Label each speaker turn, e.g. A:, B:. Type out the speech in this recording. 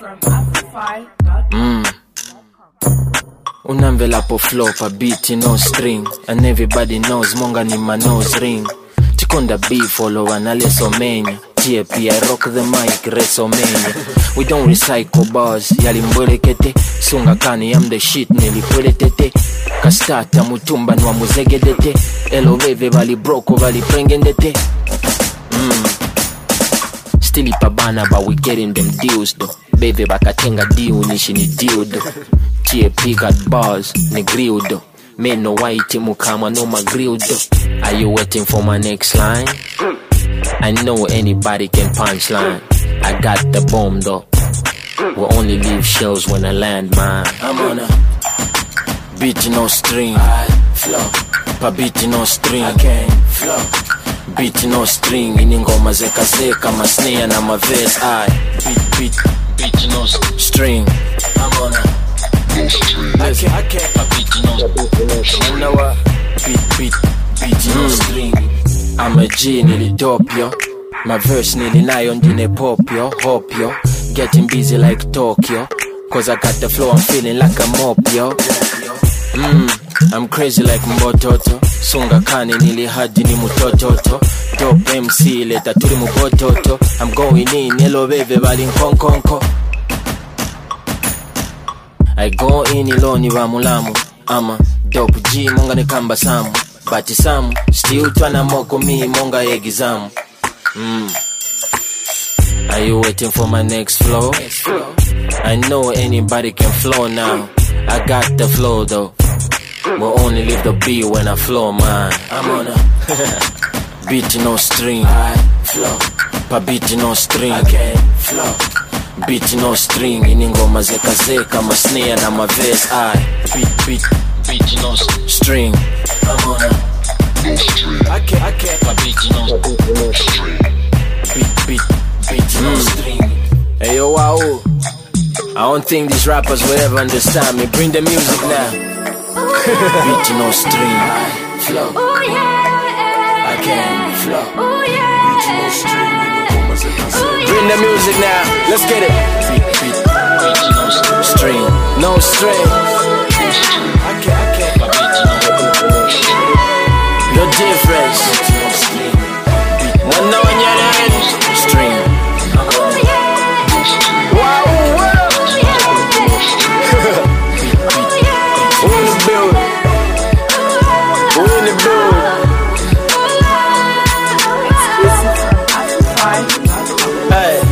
A: Unamvelapo flow pa beat no string, and everybody knows monga ni my nose ring. Tikonda beef follow analeso menya. TAP I rock the mic reso menya. We don't recycle bars yalimbole kete. Sunga kani I'm the shit nilipwele tete. Kastata mutumba nwa muzegedete. Eloweve vali broko vali prengendete. Still ipabana but we getting them deals though. Baby bakatenga deal nishi ni deal though. TAP got bars ni grill though. Me no white mukama no my grill though. Are you waiting for my next line? I know anybody can punchline. I got the bomb though. We only leave shells when I land mine. I'm on a beat no string. I flow. Pa beat no string. I can't flow. Beat no string. Iningoma zeka zeka ma snare na ma verse. I beat no string. I'm on a I can't. Pa beat no string. You know what? Beat no string. I'm a G nearly dope yo. My verse nearly nayo ndine pop yo. Hop yo. Getting busy like Tokyo. Cause I got the flow, I'm feeling like a mop yo. I'm crazy like Mbototo. Sunga kani nili hadi ni mutototo. Dope MC leta turi mubototo. I'm going in yellow wave bali nkonkonko. I go in iloni wa mulamu. Ama dope G monga ni kamba samu. Bati samu, still twana moko mi monga egizamu. Are you waiting for my next flow? I know anybody can flow now. I got the flow though. We'll only leave the beat when I flow mine. I'm on a beat no string. I flow. Pa beat no string. I can't flow. Beat no string. Iningoma zeka zeka ma snare na ma verse. I beat no string. I'm on a I can't. Pa beat no string. Beat no string. Hey yo, wow. I don't think these rappers will ever understand me. Bring the music now. Beat no string. Flow.
B: Oh yeah.
A: I can't flow.
B: Oh yeah.
A: Beat no string. Bring the music now. Let's get it. Beat no string. No string. I can't. Your difference. One on your end. String. Hey.